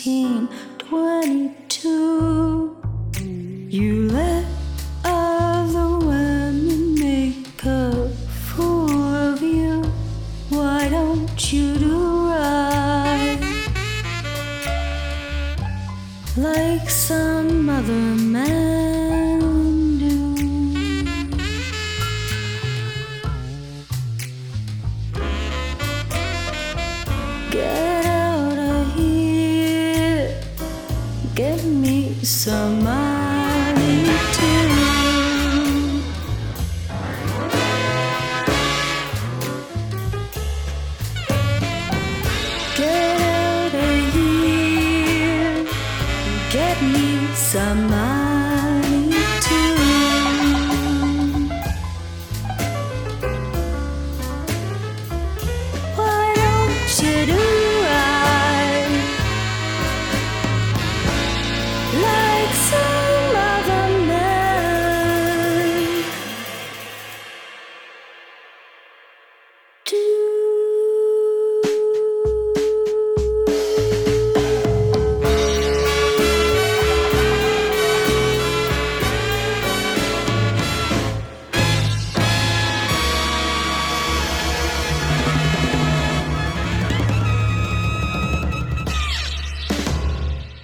1922. You let other women make a fool of you. Why don't you do right like some other man do? Get out of here, get me some money too. Get out of here, get me some money.